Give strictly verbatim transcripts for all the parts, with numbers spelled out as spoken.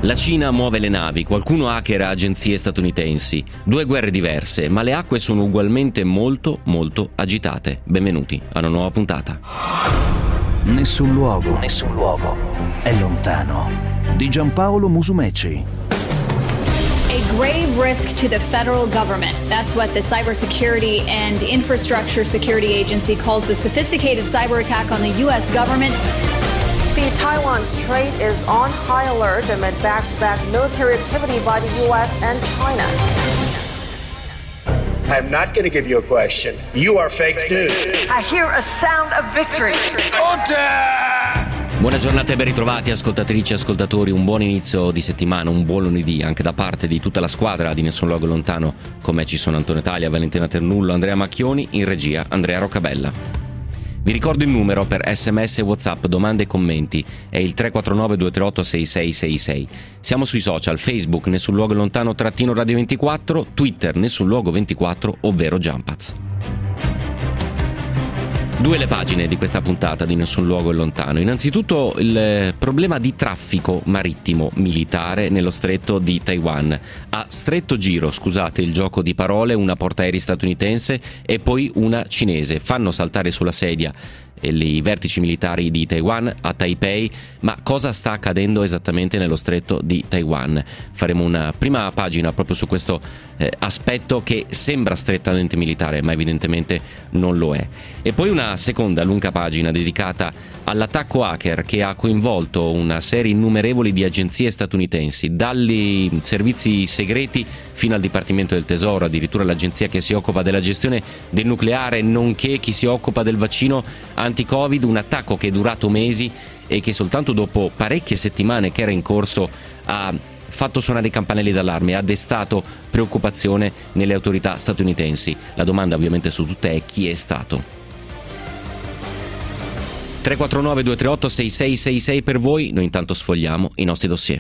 La Cina muove le navi, qualcuno hackera agenzie statunitensi. Due guerre diverse, ma le acque sono ugualmente molto, molto agitate. Benvenuti a una nuova puntata. Nessun luogo, nessun luogo è lontano. Di Giampaolo Musumeci. A grave risk to the federal government. That's what the Cybersecurity and Infrastructure Security Agency calls the sophisticated cyber attack on the U S government. The Taiwan Strait is on high alert amid back-to-back military activity by the U S and China. I'm not going to give you a question. You are fake news. I hear a sound of victory. Buona giornata e ben ritrovati ascoltatrici e ascoltatori, un buon inizio di settimana, un buon lunedì anche da parte di tutta la squadra di Nessun Luogo Lontano. Con me ci sono Antonio Taglia, Valentina Ternullo, Andrea Macchioni, in regia Andrea Roccabella. Vi ricordo il numero per sms e WhatsApp, domande e commenti, è il tre quattro nove due tre otto sei sei sei sei. Siamo sui social, Facebook Nessun Luogo Lontano trattino Radio ventiquattro, Twitter Nessun Luogo ventiquattro, ovvero Jumpaz. Due le pagine di questa puntata di Nessun Luogo Lontano. Innanzitutto il problema di traffico marittimo militare nello stretto di Taiwan. A stretto giro, scusate il gioco di parole, una portaerei statunitense e poi una cinese fanno saltare sulla sedia i vertici militari di Taiwan a Taipei. Ma cosa sta accadendo esattamente nello stretto di Taiwan? Faremo una prima pagina proprio su questo eh, aspetto che sembra strettamente militare ma evidentemente non lo è, e poi una seconda lunga pagina dedicata all'attacco hacker che ha coinvolto una serie innumerevole di agenzie statunitensi, dagli servizi segreti fino al Dipartimento del Tesoro, addirittura l'agenzia che si occupa della gestione del nucleare, nonché chi si occupa del vaccino anti-Covid. Un attacco che è durato mesi e che soltanto dopo parecchie settimane che era in corso ha fatto suonare i campanelli d'allarme, ha destato preoccupazione nelle autorità statunitensi. La domanda ovviamente su tutte è: chi è stato? tre quattro nove due tre otto sei sei sei sei per voi, noi intanto sfogliamo i nostri dossier.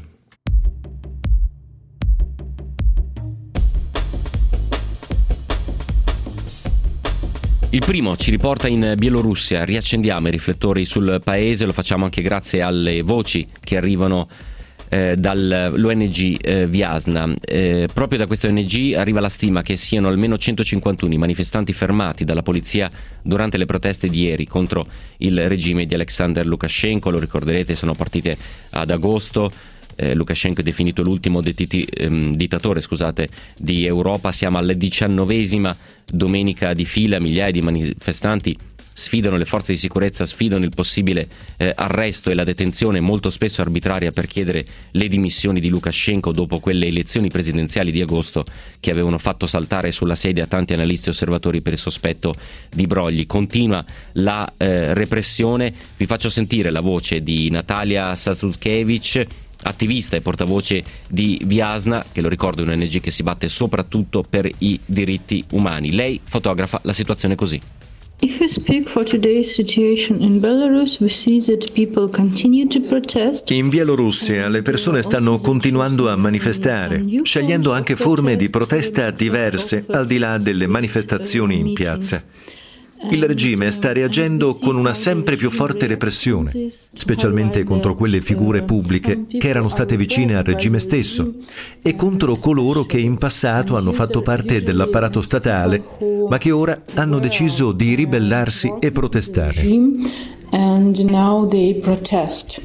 Il primo ci riporta in Bielorussia, riaccendiamo i riflettori sul paese, lo facciamo anche grazie alle voci che arrivano eh, dall'O N G eh, Viasna. Eh, proprio da questa O N G arriva la stima che siano almeno centocinquantuno i manifestanti fermati dalla polizia durante le proteste di ieri contro il regime di Alexander Lukashenko. Lo ricorderete, sono partite ad agosto. Eh, Lukashenko è definito l'ultimo detiti, ehm, dittatore scusate, di Europa. Siamo alla diciannovesima domenica di fila, migliaia di manifestanti sfidano le forze di sicurezza, sfidano il possibile eh, arresto e la detenzione molto spesso arbitraria per chiedere le dimissioni di Lukashenko dopo quelle elezioni presidenziali di agosto che avevano fatto saltare sulla sedia tanti analisti e osservatori per il sospetto di brogli. Continua la eh, repressione. Vi faccio sentire la voce di Natalia Sasukevic, attivista e portavoce di Viasna, che lo ricordo è un O N G che si batte soprattutto per i diritti umani. Lei fotografa la situazione così. If we speak for today's situation in Belarus, we see that people continue to protest. In Bielorussia le persone stanno continuando a manifestare, scegliendo anche forme di protesta diverse al di là delle manifestazioni in piazza. Il regime sta reagendo con una sempre più forte repressione, specialmente contro quelle figure pubbliche che erano state vicine al regime stesso e contro coloro che in passato hanno fatto parte dell'apparato statale, ma che ora hanno deciso di ribellarsi e protestare. And now they protest.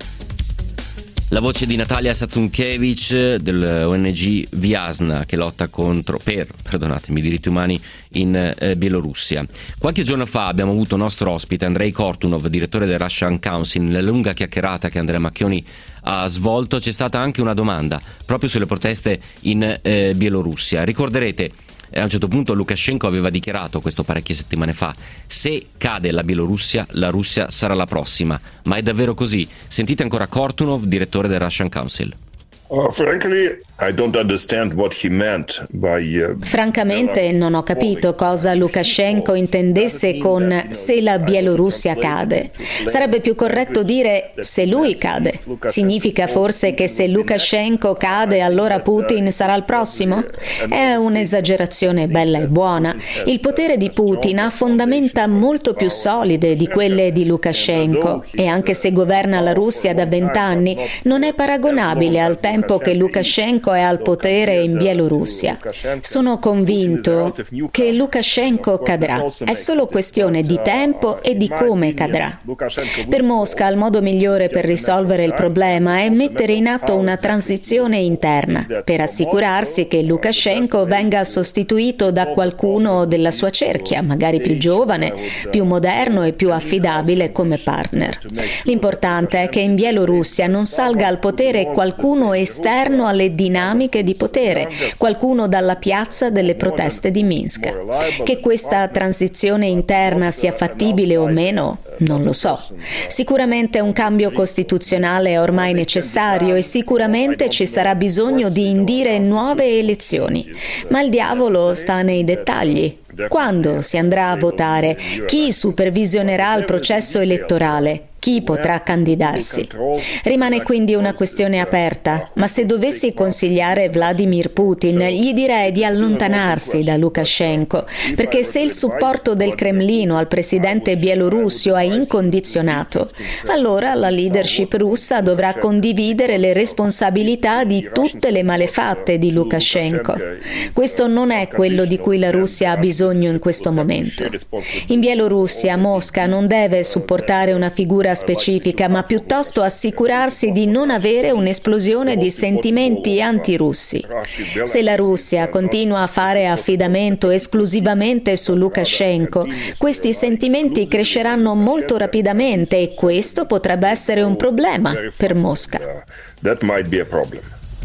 La voce di Natalia Sasukevic dell'O N G Viasna che lotta contro per, perdonatemi, i diritti umani in eh, Bielorussia. Qualche giorno fa abbiamo avuto nostro ospite Andrei Kortunov, direttore del Russian Council. Nella lunga chiacchierata che Andrea Macchioni ha svolto c'è stata anche una domanda proprio sulle proteste in eh, Bielorussia. Ricorderete, a un certo punto Lukashenko aveva dichiarato, questo parecchie settimane fa, se cade la Bielorussia, la Russia sarà la prossima. Ma è davvero così? Sentite ancora Kortunov, direttore del Russian Council. Uh, frankly, I don't understand what he meant by, uh, Francamente non ho capito cosa Lukashenko intendesse con se la Bielorussia cade. Sarebbe più corretto dire se lui cade. Significa forse che se Lukashenko cade allora Putin sarà il prossimo? È un'esagerazione bella e buona. Il potere di Putin ha fondamenta molto più solide di quelle di Lukashenko e anche se governa la Russia da vent'anni non è paragonabile al tempo che Lukashenko è al potere in Bielorussia. Sono convinto che Lukashenko cadrà. È solo questione di tempo e di come cadrà. Per Mosca il modo migliore per risolvere il problema è mettere in atto una transizione interna per assicurarsi che Lukashenko venga sostituito da qualcuno della sua cerchia, magari più giovane, più moderno e più affidabile come partner. L'importante è che in Bielorussia non salga al potere qualcuno esterno alle dinamiche di potere, qualcuno dalla piazza delle proteste di Minsk. Che questa transizione interna sia fattibile o meno, non lo so. Sicuramente un cambio costituzionale è ormai necessario e sicuramente ci sarà bisogno di indire nuove elezioni. Ma il diavolo sta nei dettagli. Quando si andrà a votare? Chi supervisionerà il processo elettorale? Chi potrà candidarsi? Rimane quindi una questione aperta, ma se dovessi consigliare Vladimir Putin, gli direi di allontanarsi da Lukashenko, perché se il supporto del Cremlino al presidente bielorusso è incondizionato, allora la leadership russa dovrà condividere le responsabilità di tutte le malefatte di Lukashenko. Questo non è quello di cui la Russia ha bisogno in questo momento. In Bielorussia, Mosca non deve supportare una figura specifica, ma piuttosto assicurarsi di non avere un'esplosione di sentimenti antirussi. Se la Russia continua a fare affidamento esclusivamente su Lukashenko, questi sentimenti cresceranno molto rapidamente e questo potrebbe essere un problema per Mosca. That might be a problem.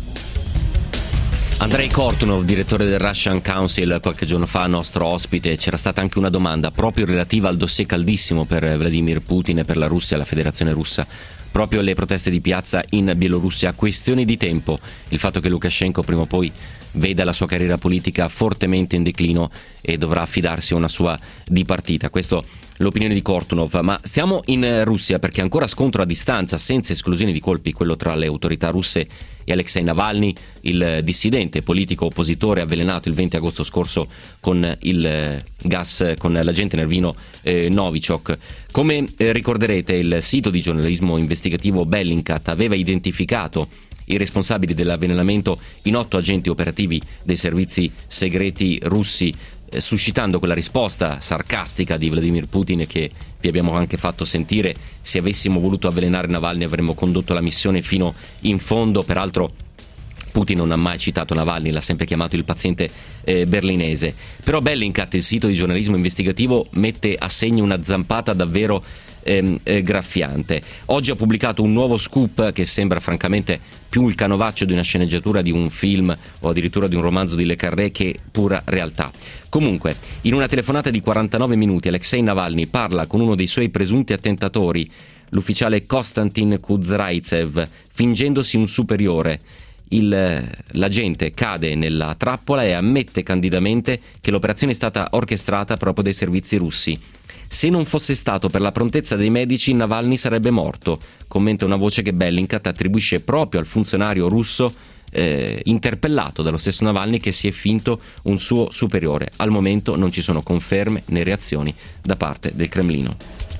Andrei Kortunov, direttore del Russian Council, qualche giorno fa nostro ospite. C'era stata anche una domanda proprio relativa al dossier caldissimo per Vladimir Putin e per la Russia, la Federazione Russa, proprio le proteste di piazza in Bielorussia. Questioni di tempo, il fatto che Lukashenko prima o poi veda la sua carriera politica fortemente in declino e dovrà affidarsi a una sua dipartita. Questo l'opinione di Kortunov. Ma stiamo in Russia perché ancora scontro a distanza, senza esclusione di colpi, quello tra le autorità russe e Alexei Navalny, il dissidente politico oppositore avvelenato il venti agosto scorso con il gas, con l'agente nervino eh, Novichok. Come eh, ricorderete, il sito di giornalismo investigativo Bellingcat aveva identificato i responsabili dell'avvelenamento in otto agenti operativi dei servizi segreti russi, eh, suscitando quella risposta sarcastica di Vladimir Putin che vi abbiamo anche fatto sentire: se avessimo voluto avvelenare Navalny avremmo condotto la missione fino in fondo. Peraltro Putin non ha mai citato Navalny, l'ha sempre chiamato il paziente eh, berlinese. Però Bellingcat, il sito di giornalismo investigativo, mette a segno una zampata davvero ehm, eh, graffiante. Oggi ha pubblicato un nuovo scoop che sembra francamente più il canovaccio di una sceneggiatura di un film o addirittura di un romanzo di Le Carré che pura realtà. Comunque, in una telefonata di quarantanove minuti Alexei Navalny parla con uno dei suoi presunti attentatori, l'ufficiale Konstantin Kuzraitsev, fingendosi un superiore. Il, l'agente cade nella trappola e ammette candidamente che l'operazione è stata orchestrata proprio dai servizi russi. Se non fosse stato per la prontezza dei medici, Navalny sarebbe morto, commenta una voce che Bellingcat attribuisce proprio al funzionario russo eh, interpellato dallo stesso Navalny, che si è finto un suo superiore. Al momento non ci sono conferme né reazioni da parte del Cremlino.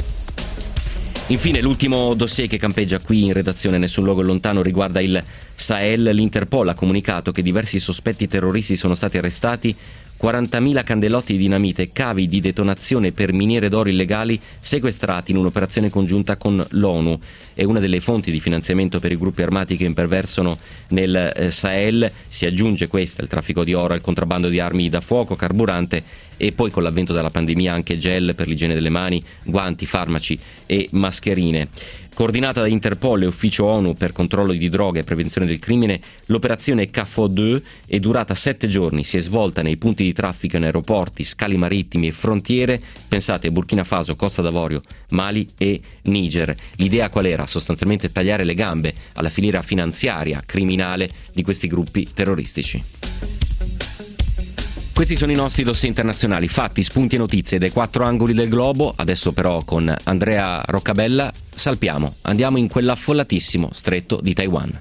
Infine, l'ultimo dossier che campeggia qui in redazione Nessun luogo lontano riguarda il Sahel. L'Interpol ha comunicato che diversi sospetti terroristi sono stati arrestati, quarantamila candelotti di dinamite e cavi di detonazione per miniere d'oro illegali sequestrati in un'operazione congiunta con l'ONU. È una delle fonti di finanziamento per i gruppi armati che imperversano nel eh, Sahel. Si aggiunge questa, il traffico di oro, il contrabbando di armi da fuoco, carburante e poi con l'avvento della pandemia anche gel per l'igiene delle mani, guanti, farmaci e mascherine. Coordinata da Interpol e Ufficio ONU per controllo di droga e prevenzione del crimine, l'operazione K F O due è durata sette giorni, si è svolta nei punti di traffico in aeroporti, scali marittimi e frontiere, pensate Burkina Faso, Costa d'Avorio, Mali e Niger. L'idea qual era? Sostanzialmente tagliare le gambe alla filiera finanziaria, criminale di questi gruppi terroristici. Questi sono i nostri dossier internazionali, fatti, spunti e notizie dai quattro angoli del globo. Adesso però con Andrea Roccabella salpiamo, andiamo in quell'affollatissimo stretto di Taiwan.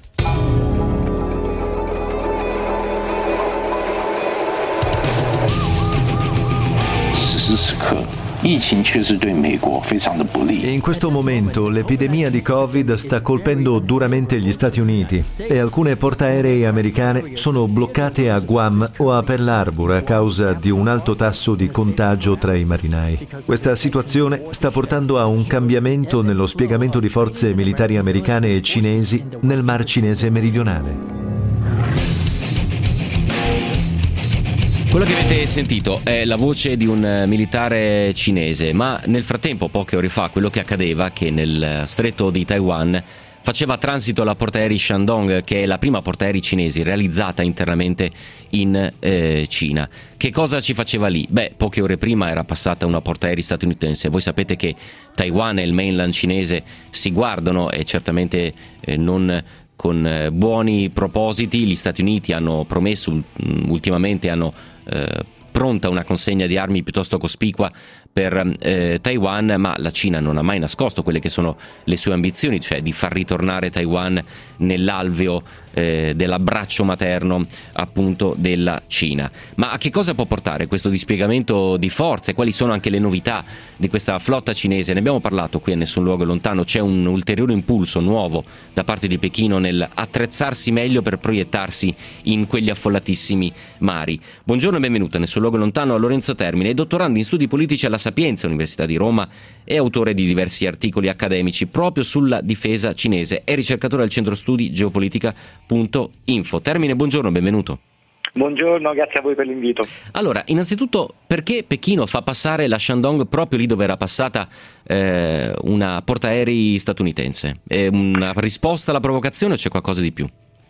In questo momento l'epidemia di Covid sta colpendo duramente gli Stati Uniti e alcune portaerei americane sono bloccate a Guam o a Pearl Harbor a causa di un alto tasso di contagio tra i marinai. Questa situazione sta portando a un cambiamento nello spiegamento di forze militari americane e cinesi nel Mar Cinese meridionale. Quello che avete sentito è la voce di un militare cinese, ma nel frattempo, poche ore fa, quello che accadeva è che nel stretto di Taiwan faceva transito la portaerei Shandong, che è la prima portaerei cinese realizzata internamente in eh, Cina. Che cosa ci faceva lì? Beh, poche ore prima era passata una portaerei statunitense. Voi sapete che Taiwan e il mainland cinese si guardano e certamente eh, non con eh, buoni propositi. Gli Stati Uniti hanno promesso um, ultimamente, hanno eh, pronta una consegna di armi piuttosto cospicua per eh, Taiwan, ma la Cina non ha mai nascosto quelle che sono le sue ambizioni, cioè di far ritornare Taiwan nell'alveo eh, dell'abbraccio materno appunto della Cina. Ma a che cosa può portare questo dispiegamento di forze? Quali sono anche le novità di questa flotta cinese? Ne abbiamo parlato qui a Nessun Luogo Lontano. C'è un ulteriore impulso nuovo da parte di Pechino nel attrezzarsi meglio per proiettarsi in quegli affollatissimi mari. Buongiorno e benvenuto a Nessun Luogo Lontano a Lorenzo Termine, dottorando in studi politici alla Sapienza, Università di Roma, e autore di diversi articoli accademici proprio sulla difesa cinese. È ricercatore al centro studi geopolitica punto info. Termine, buongiorno, benvenuto. Buongiorno, grazie a voi per l'invito. Allora, innanzitutto, perché Pechino fa passare la Shandong proprio lì dove era passata eh, una portaerei statunitense? È una risposta alla provocazione o c'è qualcosa di più?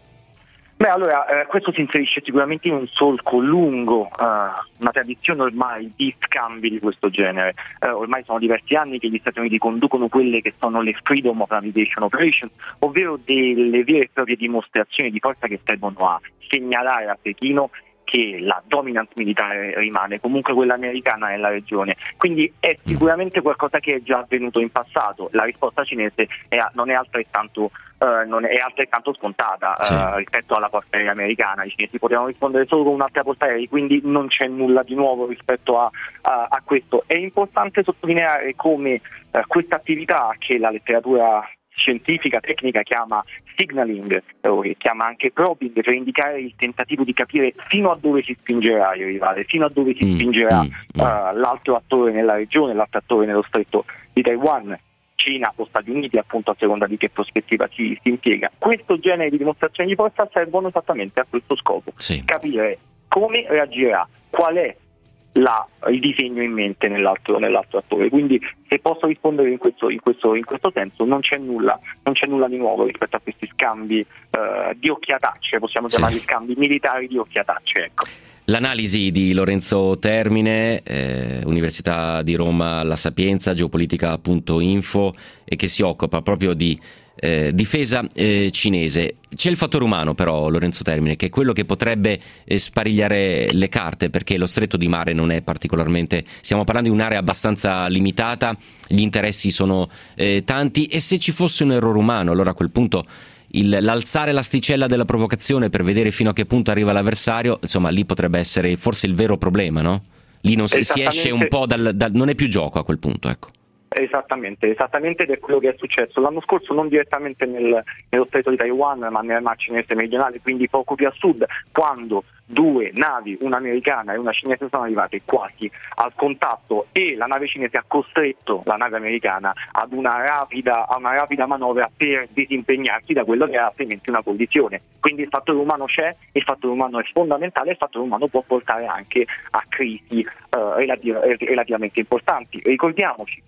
Beh, allora, eh, questo si inserisce sicuramente in un solco lungo, eh, una tradizione ormai di scambi di questo genere. Eh, ormai sono diversi anni che gli Stati Uniti conducono quelle che sono le Freedom of Navigation Operations, ovvero delle vere e proprie dimostrazioni di forza che servono a segnalare a Pechino che la dominance militare rimane comunque quella americana nella regione. Quindi è sicuramente qualcosa che è già avvenuto in passato. La risposta cinese è, non è altrettanto Uh, non è altrettanto scontata uh, sì. rispetto alla portaerei americana. I cinesi potevano rispondere solo con un'altra portaerei, quindi non c'è nulla di nuovo rispetto a, a, a questo. È importante sottolineare come uh, questa attività, che la letteratura scientifica, tecnica chiama signaling, o che chiama anche probing, per indicare il tentativo di capire fino a dove si spingerà il rivale, fino a dove si mm, spingerà mm, uh, l'altro attore nella regione, l'altro attore nello stretto di Taiwan, Cina o Stati Uniti, appunto a seconda di che prospettiva si, si impiega. Questo genere di dimostrazioni di forza servono esattamente a questo scopo, sì. Capire come reagirà, qual è la, il disegno in mente nell'altro, nell'altro attore. Quindi, se posso rispondere in questo, in questo, in questo senso, non c'è nulla, non c'è nulla di nuovo rispetto a questi scambi uh, di occhiatacce, possiamo chiamarli sì. Scambi militari di occhiatacce, ecco. L'analisi di Lorenzo Termine, eh, Università di Roma, La Sapienza, geopolitica punto info, e che si occupa proprio di eh, difesa eh, cinese. C'è il fattore umano però, Lorenzo Termine, che è quello che potrebbe eh, sparigliare le carte, perché lo stretto di mare non è particolarmente, stiamo parlando di un'area abbastanza limitata, gli interessi sono eh, tanti, e se ci fosse un errore umano, allora a quel punto Il, l'alzare l'asticella della provocazione per vedere fino a che punto arriva l'avversario, insomma lì potrebbe essere forse il vero problema, no? Lì non si, si esce un po' dal, dal, non è più gioco a quel punto, ecco. Esattamente, esattamente ed è quello che è successo l'anno scorso, non direttamente nel, nello stretto di Taiwan, ma nel Mar Cinese meridionale, quindi poco più a sud, quando due navi, una americana e una cinese, sono arrivate quasi al contatto e la nave cinese ha costretto la nave americana ad una rapida, a una rapida manovra per disimpegnarsi da quello che era altrimenti una collisione. Quindi il fattore umano c'è, il fattore umano è fondamentale, il fattore umano può portare anche a crisi uh, relativ- relativamente importanti. Ricordiamoci che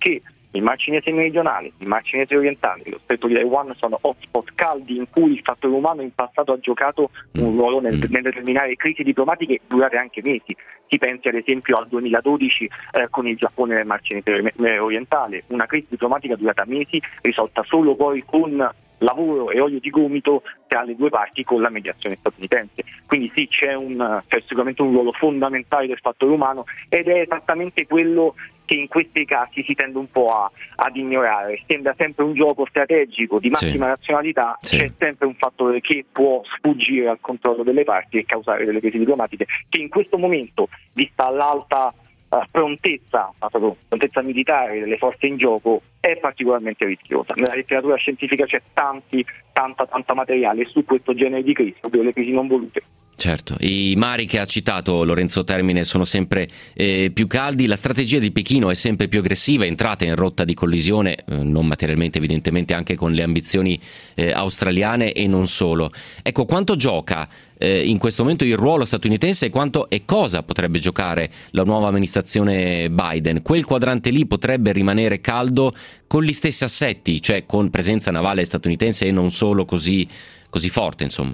il Mar Cinese meridionale, il Mar Cinese orientale, lo Stretto di Taiwan sono hotspot caldi in cui il fattore umano in passato ha giocato un ruolo nel, nel determinare crisi diplomatiche durate anche mesi. Si pensi ad esempio al duemiladodici eh, con il Giappone nel Mar Cinese orientale, una crisi diplomatica durata mesi, risolta solo poi con lavoro e olio di gomito tra le due parti con la mediazione statunitense. Quindi sì, c'è, un, c'è sicuramente un ruolo fondamentale del fattore umano ed è esattamente quello che in questi casi si tende un po' a, ad ignorare. Sembra sempre un gioco strategico di massima sì. razionalità, sì. c'è sempre un fattore che può sfuggire al controllo delle parti e causare delle crisi diplomatiche che in questo momento, vista l'alta Uh, prontezza, uh, prontezza militare delle forze in gioco, è particolarmente rischiosa. Nella letteratura scientifica c'è tanti, tanta, tanta materiale su questo genere di crisi, ovvero le crisi non volute. Certo, i mari che ha citato Lorenzo Termine sono sempre eh, più caldi, la strategia di Pechino è sempre più aggressiva, è entrata in rotta di collisione, eh, non materialmente evidentemente, anche con le ambizioni eh, australiane e non solo. Ecco, quanto gioca eh, in questo momento il ruolo statunitense e quanto e cosa potrebbe giocare la nuova amministrazione Biden? Quel quadrante lì potrebbe rimanere caldo con gli stessi assetti, cioè con presenza navale statunitense e non solo così, così forte, insomma?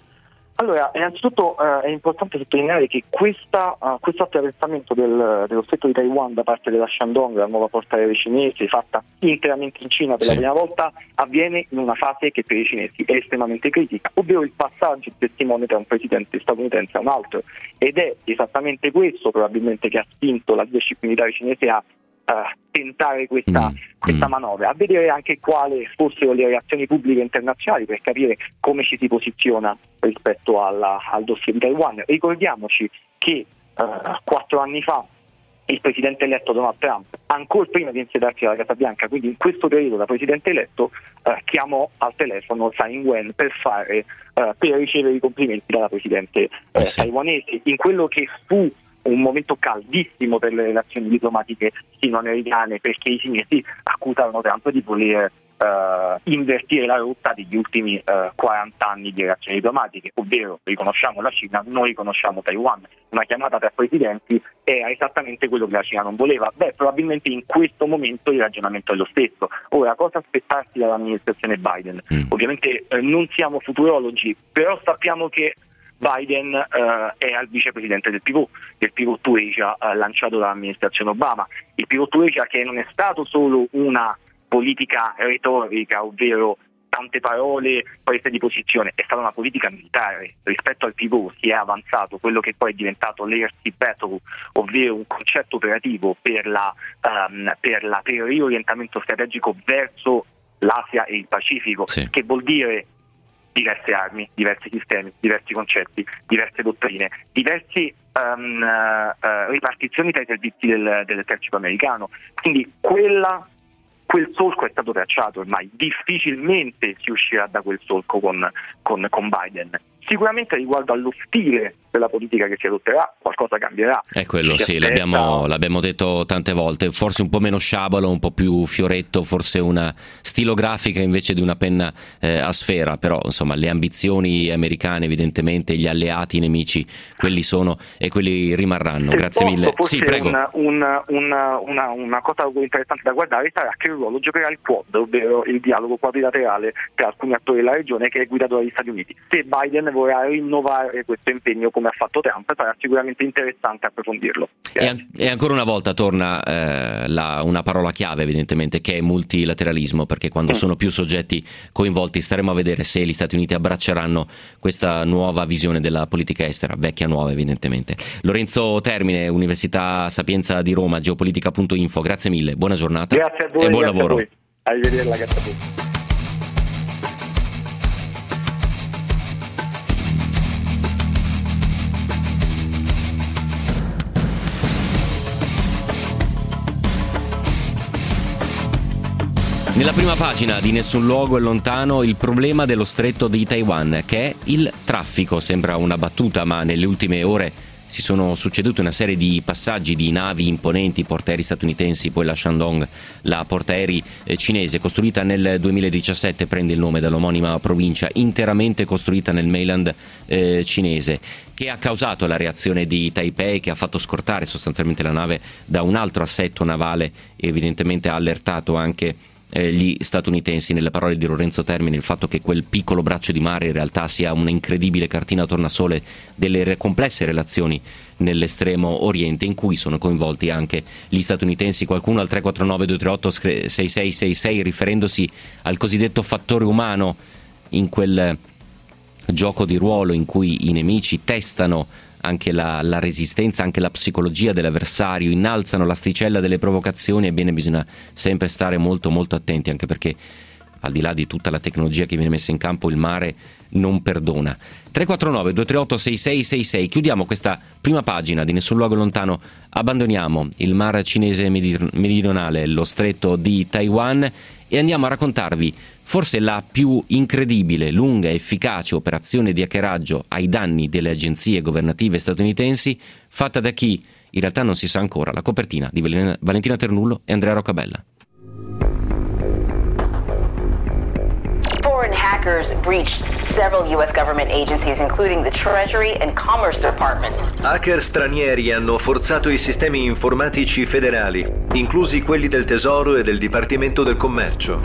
Allora, innanzitutto uh, è importante sottolineare che questa, uh, questo attraversamento del, dello stretto di Taiwan da parte della Shandong, la nuova porta aerea cinese, fatta interamente in Cina per sì. la prima volta, avviene in una fase che per i cinesi è estremamente critica, ovvero il passaggio di testimone tra un presidente statunitense e un altro. Ed è esattamente questo probabilmente che ha spinto la leadership militare cinese a Uh, tentare questa, mm. questa mm. manovra, a vedere anche quali fossero le reazioni pubbliche internazionali per capire come ci si posiziona rispetto alla, al dossier di Taiwan. Ricordiamoci che uh, quattro anni fa il presidente eletto Donald Trump, ancora prima di insediarsi alla Casa Bianca, quindi in questo periodo da presidente eletto, uh, chiamò al telefono Tsai Ing-wen per fare uh, per ricevere i complimenti dalla presidente uh, eh sì. taiwanese in quello che fu un momento caldissimo per le relazioni diplomatiche sino-americane, perché i cinesi accusarono Trump di voler uh, invertire la rotta degli ultimi uh, quaranta anni di relazioni diplomatiche, ovvero riconosciamo la Cina, non riconosciamo Taiwan. Una chiamata tra presidenti era esattamente quello che la Cina non voleva. Beh, probabilmente in questo momento il ragionamento è lo stesso. Ora, cosa aspettarsi dall'amministrazione Biden? Mm. Ovviamente eh, non siamo futurologi, però sappiamo che Biden uh, è al vicepresidente del Pivot, del Pivot to Asia uh, lanciato dall'amministrazione Obama. Il Pivot to Asia che non è stato solo una politica retorica, ovvero tante parole, prese di posizione, è stata una politica militare. Rispetto al Pivot si è avanzato quello che poi è diventato l'Air Sea Battle, ovvero un concetto operativo per, la, um, per, la, per il riorientamento strategico verso l'Asia e il Pacifico, sì. che vuol dire diverse armi, diversi sistemi, diversi concetti, diverse dottrine, diverse um, uh, ripartizioni tra i servizi del, dell'esercito americano. Quindi quella, quel solco è stato tracciato ormai, difficilmente si uscirà da quel solco con, con, con Biden. Sicuramente riguardo allo stile della politica che si adotterà, qualcosa cambierà. È quello, sì, aspetta... l'abbiamo, l'abbiamo detto tante volte, forse un po' meno sciabolo, un po' più fioretto, forse una stilografica invece di una penna eh, a sfera, però insomma le ambizioni americane evidentemente, gli alleati, i nemici, quelli sono e quelli rimarranno. Se Grazie posso, mille. Sì, prego. Una, una, una, una, una cosa interessante da guardare sarà che il ruolo giocherà il Quad, ovvero il dialogo quadrilaterale tra alcuni attori della regione che è guidato dagli Stati Uniti. Se Biden vorrà rinnovare questo impegno come ha fatto Trump, sarà sicuramente interessante approfondirlo. E, an- e ancora una volta torna eh, la, una parola chiave evidentemente, che è multilateralismo, perché quando mm. sono più soggetti coinvolti staremo a vedere se gli Stati Uniti abbracceranno questa nuova visione della politica estera, vecchia nuova evidentemente. Lorenzo Termine, Università Sapienza di Roma, geopolitica punto info, grazie mille, buona giornata grazie a voi, e buon grazie lavoro. A voi. Arrivederla, grazie a voi. Nella prima pagina di Nessun luogo è lontano il problema dello stretto di Taiwan, che è il traffico. Sembra una battuta, ma nelle ultime ore si sono succedute una serie di passaggi di navi imponenti, portaerei statunitensi, poi la Shandong, la portaerei eh, cinese, costruita nel duemiladiciassette, prende il nome dall'omonima provincia, interamente costruita nel mainland eh, cinese, che ha causato la reazione di Taipei, che ha fatto scortare sostanzialmente la nave da un altro assetto navale e evidentemente ha allertato anche Eh, gli statunitensi. Nelle parole di Lorenzo Termini, il fatto che quel piccolo braccio di mare in realtà sia un'incredibile cartina tornasole delle re- complesse relazioni nell'estremo oriente, in cui sono coinvolti anche gli statunitensi. Qualcuno al tre quattro nove due tre otto sei sei sei sei, riferendosi al cosiddetto fattore umano in quel gioco di ruolo in cui i nemici testano anche la, la resistenza, anche la psicologia dell'avversario, innalzano l'asticella delle provocazioni. Ebbene, bisogna sempre stare molto molto attenti, anche perché al di là di tutta la tecnologia che viene messa in campo, il mare non perdona. tre quattro nove due tre otto sei sei sei sei. Chiudiamo questa prima pagina di Nessun luogo lontano, abbandoniamo il mar cinese meridionale, lo stretto di Taiwan, e andiamo a raccontarvi forse la più incredibile, lunga e efficace operazione di hackeraggio ai danni delle agenzie governative statunitensi, fatta da chi in realtà non si sa ancora. La copertina di Valentina Ternullo e Andrea Roccabella. Foreign hackers breached several U S government agencies, including the Treasury and Commerce Department. Hacker stranieri hanno forzato i sistemi informatici federali, inclusi quelli del Tesoro e del Dipartimento del Commercio.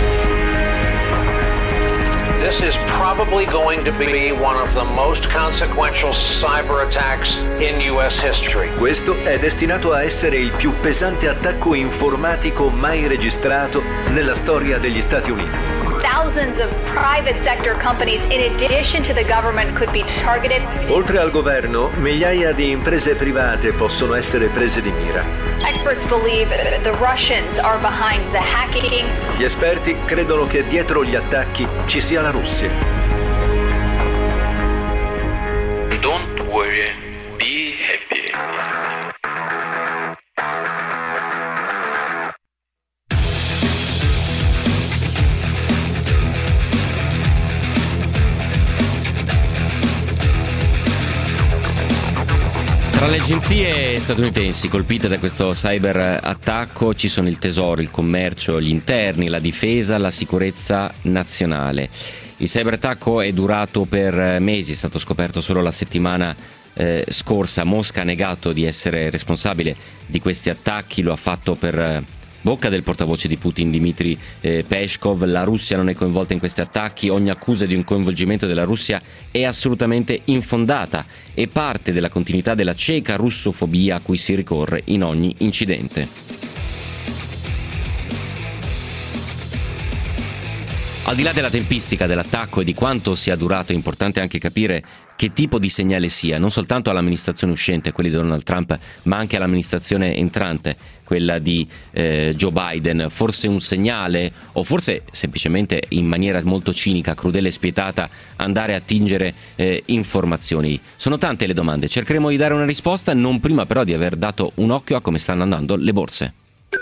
This is probably going to be one of the most consequential cyber attacks in U S history. Questo è destinato a essere il più pesante attacco informatico mai registrato nella storia degli Stati Uniti. Thousands of private sector companies, in addition to the government, could be targeted. Oltre al governo, migliaia di imprese private possono essere prese di mira. Experts believe the Russians are behind the hacking. Gli esperti credono che dietro gli attacchi ci sia la Russia. Don't worry, be happy. Tra le agenzie statunitensi colpite da questo cyber attacco ci sono il Tesoro, il Commercio, gli Interni, la Difesa, la Sicurezza Nazionale. Il cyberattacco è durato per mesi, è stato scoperto solo la settimana eh, scorsa. Mosca ha negato di essere responsabile di questi attacchi, lo ha fatto per eh, bocca del portavoce di Putin, Dmitry eh, Peskov. La Russia non è coinvolta in questi attacchi, ogni accusa di un coinvolgimento della Russia è assolutamente infondata e parte della continuità della cieca russofobia a cui si ricorre in ogni incidente. Al di là della tempistica dell'attacco e di quanto sia durato, è importante anche capire che tipo di segnale sia, non soltanto all'amministrazione uscente, quelli di Donald Trump, ma anche all'amministrazione entrante, quella di eh, Joe Biden. Forse un segnale, o forse semplicemente in maniera molto cinica, crudele e spietata, andare a tingere eh, informazioni. Sono tante le domande, cercheremo di dare una risposta, non prima però di aver dato un occhio a come stanno andando le borse.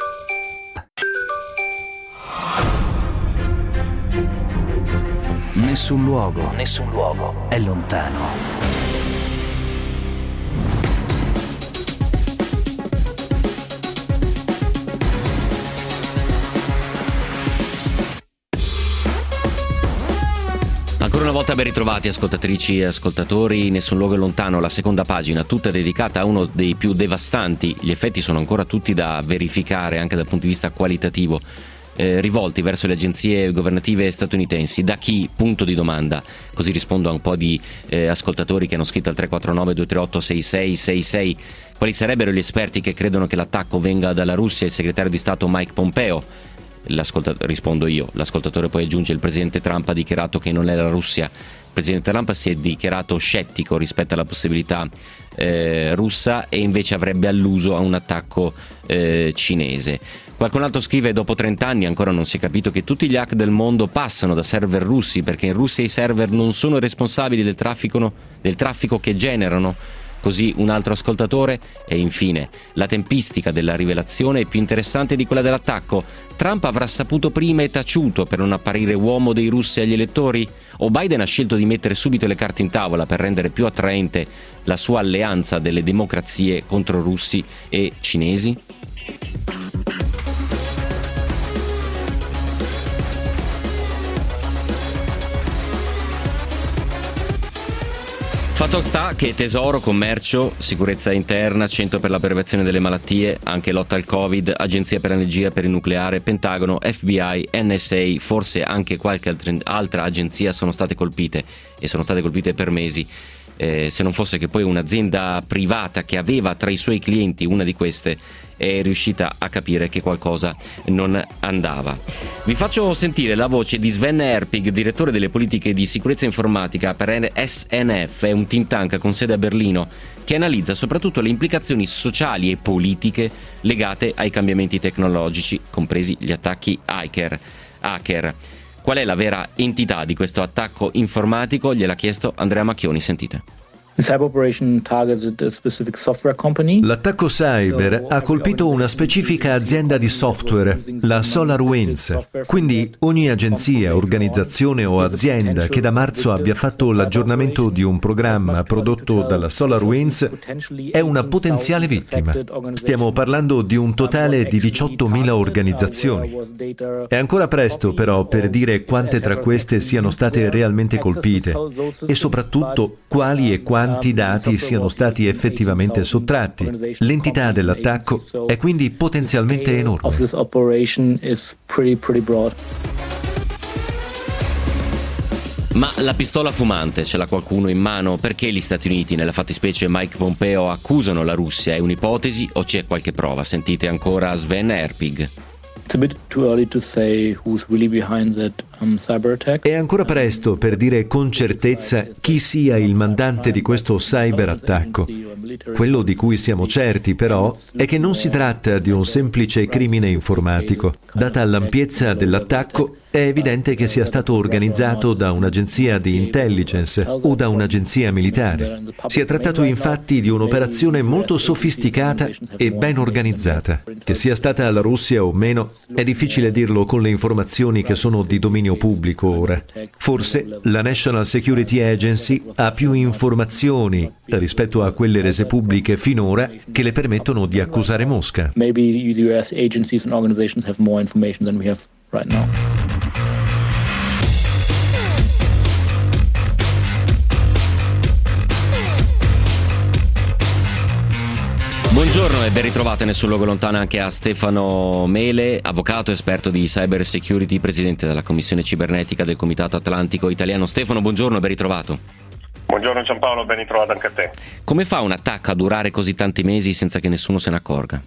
Nessun luogo, nessun luogo è lontano. Ancora una volta ben ritrovati ascoltatrici e ascoltatori, Nessun luogo è lontano, la seconda pagina, tutta dedicata a uno dei più devastanti, gli effetti sono ancora tutti da verificare anche dal punto di vista qualitativo, Eh, rivolti verso le agenzie governative statunitensi. Da chi? Punto di domanda. Così rispondo a un po' di eh, ascoltatori che hanno scritto al tre quattro nove due tre otto sei sei sei sei. Quali sarebbero gli esperti che credono che l'attacco venga dalla Russia? Il segretario di Stato Mike Pompeo. Rispondo io. L'ascoltatore poi aggiunge: il presidente Trump ha dichiarato che non è la Russia. Il presidente Trump si è dichiarato scettico rispetto alla possibilità eh, russa e invece avrebbe alluso a un attacco eh, cinese. Qualcun altro scrive: dopo trenta anni ancora non si è capito che tutti gli hack del mondo passano da server russi, perché in Russia i server non sono responsabili del traffico, del traffico che generano. Così un altro ascoltatore. E infine, la tempistica della rivelazione è più interessante di quella dell'attacco. Trump avrà saputo prima e taciuto per non apparire uomo dei russi agli elettori? O Biden ha scelto di mettere subito le carte in tavola per rendere più attraente la sua alleanza delle democrazie contro russi e cinesi? Fatto sta che tesoro, commercio, sicurezza interna, centro per la prevenzione delle malattie, anche lotta al Covid, agenzia per l'energia, per il nucleare, Pentagono, F B I, N S A, forse anche qualche altra agenzia sono state colpite e sono state colpite per mesi. Eh, se non fosse che poi un'azienda privata che aveva tra i suoi clienti una di queste è riuscita a capire che qualcosa non andava. Vi faccio sentire la voce di Sven Erpig, direttore delle politiche di sicurezza informatica per S N F, un think tank con sede a Berlino, che analizza soprattutto le implicazioni sociali e politiche legate ai cambiamenti tecnologici, compresi gli attacchi hacker. hacker. Qual è la vera entità di questo attacco informatico? Gliel'ha chiesto Andrea Macchioni, sentite. L'attacco cyber ha colpito una specifica azienda di software, la SolarWinds. Quindi ogni agenzia, organizzazione o azienda che da marzo abbia fatto l'aggiornamento di un programma prodotto dalla SolarWinds è una potenziale vittima. Stiamo parlando di un totale di diciottomila organizzazioni. È ancora presto però per dire quante tra queste siano state realmente colpite e soprattutto quali e quanti quanti dati siano stati effettivamente sottratti. L'entità dell'attacco è quindi potenzialmente enorme. Ma la pistola fumante ce l'ha qualcuno in mano? Perché gli Stati Uniti, nella fattispecie Mike Pompeo, accusano la Russia? È un'ipotesi o c'è qualche prova? Sentite ancora Sven Erpig. È ancora presto per dire con certezza chi sia il mandante di questo cyberattacco. Quello di cui siamo certi, però, è che non si tratta di un semplice crimine informatico. Data l'ampiezza dell'attacco, è evidente che sia stato organizzato da un'agenzia di intelligence o da un'agenzia militare. Si è trattato infatti di un'operazione molto sofisticata e ben organizzata. Che sia stata la Russia o meno, è difficile dirlo con le informazioni che sono di dominio pubblico ora. Forse la National Security Agency ha più informazioni rispetto a quelle rese pubbliche finora che le permettono di accusare Mosca. Maybe the U S agencies and organizations have more information than we have right now. Buongiorno e ben ritrovate sul Luogo Lontano anche a Stefano Mele, avvocato esperto di cyber security, presidente della Commissione Cibernetica del Comitato Atlantico Italiano. Stefano, buongiorno e ben ritrovato. Buongiorno Giampaolo, ben ritrovato anche a te. Come fa un attacco a durare così tanti mesi senza che nessuno se ne accorga?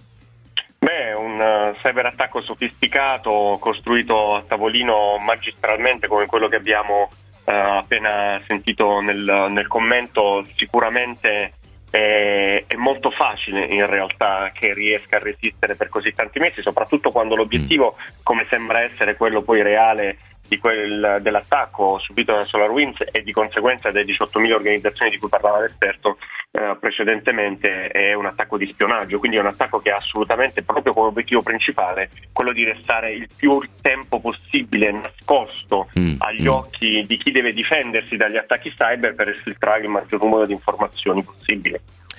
Beh, un uh, cyberattacco sofisticato, costruito a tavolino magistralmente come quello che abbiamo uh, appena sentito nel, nel commento, sicuramente è, è molto facile in realtà che riesca a resistere per così tanti mesi, soprattutto quando l'obiettivo, come sembra essere quello poi reale di quel, dell'attacco subito da SolarWinds e di conseguenza delle diciottomila organizzazioni di cui parlava l'esperto eh, precedentemente, è un attacco di spionaggio, quindi è un attacco che ha assolutamente proprio come obiettivo principale quello di restare il più tempo possibile nascosto mm, agli mm. occhi di chi deve difendersi dagli attacchi cyber per esfiltrare il maggior numero di informazioni possibile.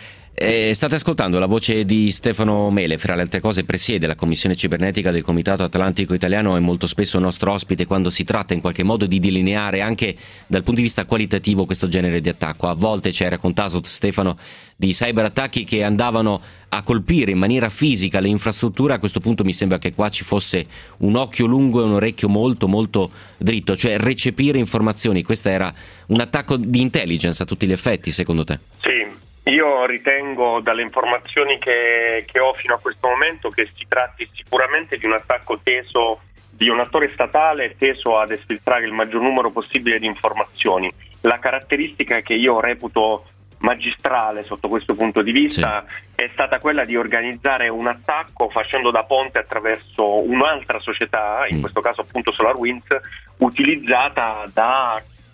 Eh, state ascoltando la voce di Stefano Mele, fra le altre cose presiede la Commissione Cibernetica del Comitato Atlantico Italiano, è molto spesso nostro ospite quando si tratta in qualche modo di delineare anche dal punto di vista qualitativo questo genere di attacco. A volte ci hai raccontato, Stefano, di cyberattacchi che andavano a colpire in maniera fisica le infrastrutture. A questo punto mi sembra che qua ci fosse un occhio lungo e un orecchio molto molto dritto, cioè recepire informazioni. Questo era un attacco di intelligence a tutti gli effetti, secondo te? Sì. Io ritengo dalle informazioni che, che ho fino a questo momento che si tratti sicuramente di un attacco teso, di un attore statale teso ad esfiltrare il maggior numero possibile di informazioni. La caratteristica che io reputo magistrale sotto questo punto di vista sì. è stata quella di organizzare un attacco facendo da ponte attraverso un'altra società, in mm. questo caso appunto SolarWinds, utilizzata da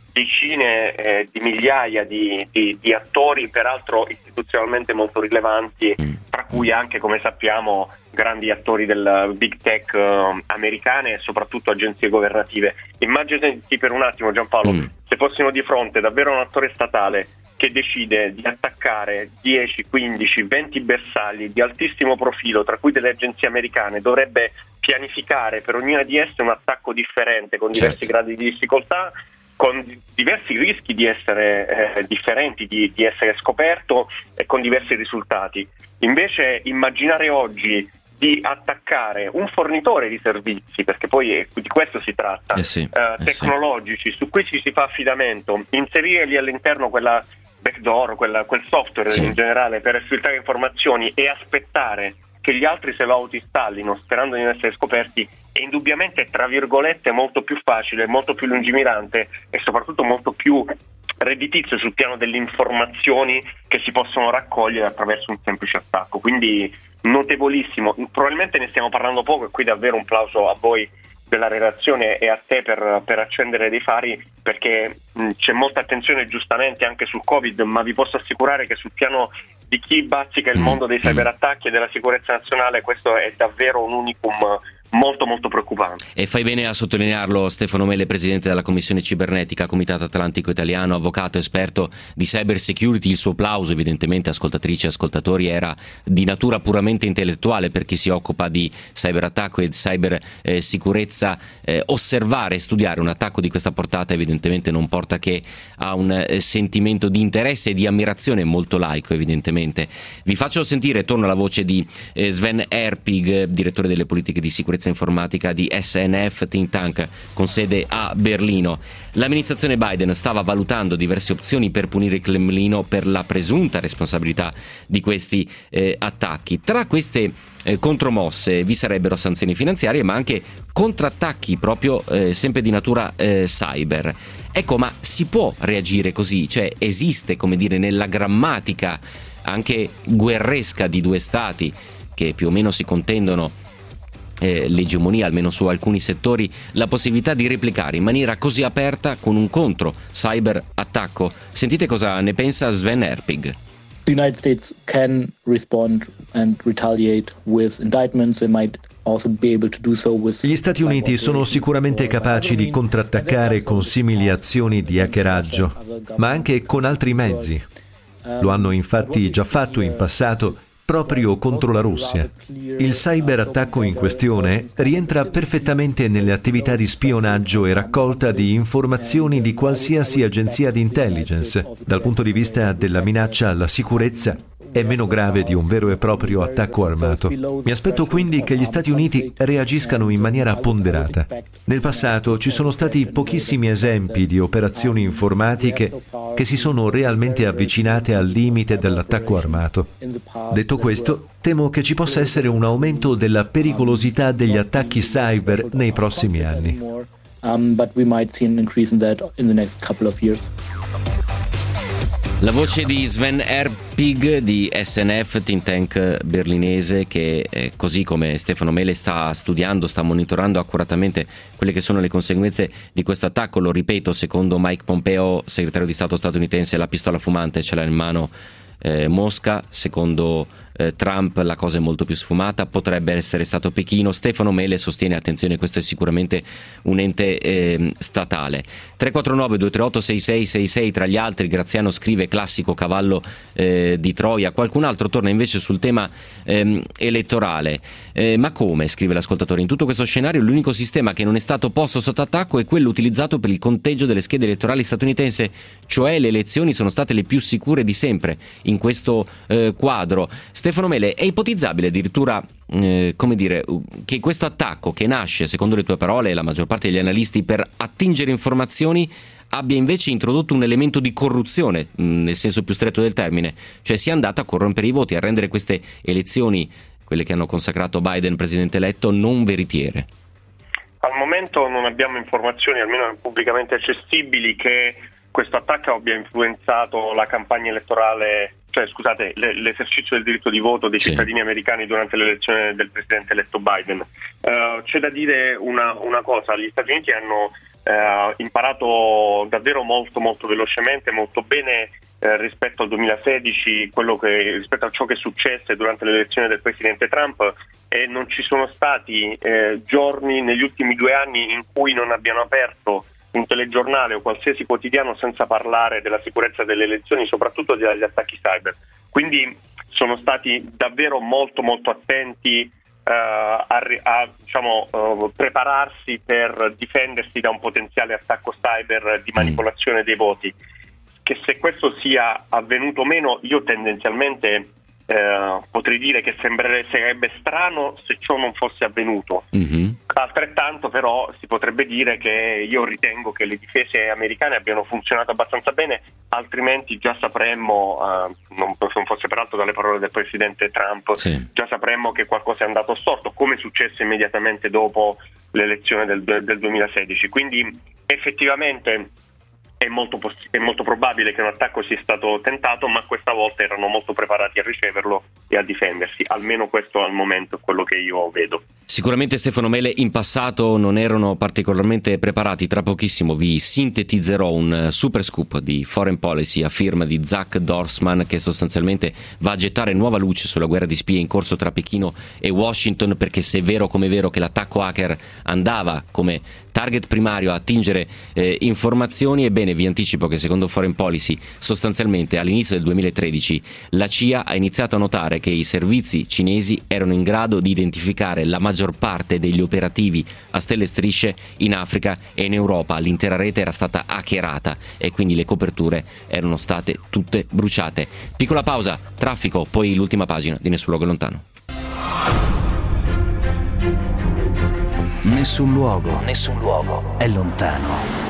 decine eh, di migliaia di, di, di attori, peraltro istituzionalmente molto rilevanti, tra cui anche, come sappiamo, grandi attori del big tech eh, americane e soprattutto agenzie governative. Immaginati per un attimo, Giampaolo, mm. se fossimo di fronte davvero a un attore statale che decide di attaccare dieci, quindici, venti bersagli di altissimo profilo, tra cui delle agenzie americane, dovrebbe pianificare per ognuna di esse un attacco differente, con diversi certo. gradi di difficoltà, con diversi rischi di essere eh, differenti, di, di essere scoperto e con diversi risultati. Invece immaginare oggi di attaccare un fornitore di servizi, perché poi di questo si tratta, eh sì, eh, tecnologici, eh sì. su cui ci si fa affidamento, inserire lì all'interno quella backdoor, quella, quel software sì. in generale per filtrare informazioni e aspettare che gli altri se lo autoinstallino sperando di non essere scoperti, è indubbiamente, tra virgolette, molto più facile, molto più lungimirante e soprattutto molto più redditizio sul piano delle informazioni che si possono raccogliere attraverso un semplice attacco. Quindi notevolissimo, probabilmente ne stiamo parlando poco, e qui davvero un plauso a voi della redazione e a te per, per accendere dei fari, perché mh, c'è molta attenzione giustamente anche sul Covid, ma vi posso assicurare che sul piano di chi bazzica il mondo dei cyberattacchi e della sicurezza nazionale questo è davvero un unicum molto molto preoccupante. E fai bene a sottolinearlo, Stefano Mele, presidente della Commissione Cibernetica, Comitato Atlantico Italiano, avvocato esperto di cyber security. Il suo plauso, evidentemente, ascoltatrici e ascoltatori, era di natura puramente intellettuale per chi si occupa di cyberattacco e di cyber eh, sicurezza. Eh, osservare e studiare un attacco di questa portata evidentemente non porta che a un eh, sentimento di interesse e di ammirazione molto laico, evidentemente. Vi faccio sentire, torno alla voce di eh, Sven Erpig, direttore delle politiche di sicurezza informatica di S N F Think Tank con sede a Berlino. L'amministrazione Biden stava valutando diverse opzioni per punire il Cremlino per la presunta responsabilità di questi eh, attacchi. Tra queste eh, contromosse vi sarebbero sanzioni finanziarie, ma anche contrattacchi proprio eh, sempre di natura eh, cyber. Ecco, ma si può reagire così? Cioè esiste, come dire, nella grammatica anche guerresca di due stati che più o meno si contendono Eh, l'egemonia, almeno su alcuni settori, la possibilità di replicare in maniera così aperta con un contro cyber attacco? Sentite cosa ne pensa Sven Erpig. The United States can respond and retaliate with indictments. They might also be able to do so with... Gli Stati Uniti sono sicuramente capaci di contrattaccare con simili azioni di hackeraggio, ma anche con altri mezzi. Lo hanno infatti già fatto in passato proprio contro la Russia. Il cyberattacco in questione rientra perfettamente nelle attività di spionaggio e raccolta di informazioni di qualsiasi agenzia di intelligence. Dal punto di vista della minaccia alla sicurezza, è meno grave di un vero e proprio attacco armato. Mi aspetto quindi che gli Stati Uniti reagiscano in maniera ponderata. Nel passato ci sono stati pochissimi esempi di operazioni informatiche che si sono realmente avvicinate al limite dell'attacco armato. Detto questo, temo che ci possa essere un aumento della pericolosità degli attacchi cyber nei prossimi anni. Um, but we might see an increase in that in the next couple of years. La voce di Sven Erpig di S N F, think tank berlinese, che eh, così come Stefano Mele sta studiando, sta monitorando accuratamente quelle che sono le conseguenze di questo attacco. Lo ripeto, secondo Mike Pompeo, segretario di Stato statunitense, la pistola fumante ce l'ha in mano eh, Mosca. Secondo eh, Trump la cosa è molto più sfumata, potrebbe essere stato Pechino. Stefano Mele sostiene, attenzione, questo è sicuramente un ente eh, statale. tre quattro nove due tre otto sei sei sei sei tra gli altri. Graziano scrive: classico cavallo eh, di Troia. Qualcun altro torna invece sul tema ehm, elettorale. Eh, ma come, scrive l'ascoltatore, in tutto questo scenario l'unico sistema che non è stato posto sotto attacco è quello utilizzato per il conteggio delle schede elettorali statunitense, cioè le elezioni sono state le più sicure di sempre in questo eh, quadro. Stefano Mele, è ipotizzabile addirittura eh, come dire, che questo attacco, che nasce, secondo le tue parole e la maggior parte degli analisti, per attingere informazioni, abbia invece introdotto un elemento di corruzione, mh, nel senso più stretto del termine, cioè sia andato a corrompere i voti, a rendere queste elezioni, quelle che hanno consacrato Biden presidente eletto, non veritiere? Al momento non abbiamo informazioni, almeno pubblicamente accessibili, che questo attacco abbia influenzato la campagna elettorale, cioè scusate, l'esercizio del diritto di voto dei sì. cittadini americani durante l'elezione del presidente eletto Biden. Uh, c'è da dire una, una cosa: gli Stati Uniti hanno eh, imparato davvero molto molto velocemente, molto bene eh, rispetto al duemilasedici, quello che, rispetto a ciò che successe durante l'elezione del presidente Trump, e non ci sono stati eh, giorni negli ultimi due anni in cui non abbiano aperto un telegiornale o qualsiasi quotidiano senza parlare della sicurezza delle elezioni, soprattutto degli attacchi cyber. Quindi sono stati davvero molto molto attenti uh, a, a diciamo, uh, prepararsi per difendersi da un potenziale attacco cyber di manipolazione dei voti. Che se questo sia avvenuto o meno, io tendenzialmente Uh, potrei dire che sembrerebbe sarebbe strano se ciò non fosse avvenuto. Mm-hmm. Altrettanto però si potrebbe dire che io ritengo che le difese americane abbiano funzionato abbastanza bene, altrimenti già sapremmo, uh, non, non fosse peraltro dalle parole del presidente Trump, sì. già sapremmo che qualcosa è andato storto, come successe immediatamente dopo l'elezione del, del duemilasedici. Quindi effettivamente È molto, poss- è molto probabile che un attacco sia stato tentato, ma questa volta erano molto preparati a riceverlo e a difendersi, almeno questo al momento è quello che io vedo. Sicuramente Stefano Mele in passato non erano particolarmente preparati. Tra pochissimo vi sintetizzerò un super scoop di foreign policy a firma di Zach Dorsman, che sostanzialmente va a gettare nuova luce sulla guerra di spie in corso tra Pechino e Washington, perché se è vero come è vero che l'attacco hacker andava come target primario a attingere eh, informazioni, ebbene vi anticipo che secondo Foreign Policy sostanzialmente all'inizio del duemilatredici la C I A ha iniziato a notare che i servizi cinesi erano in grado di identificare la maggior parte degli operativi a stelle e strisce in Africa e in Europa. L'intera rete era stata hackerata e quindi le coperture erano state tutte bruciate. Piccola pausa, traffico, poi l'ultima pagina di Nessun Luogo Lontano. Nessun luogo, nessun luogo è lontano.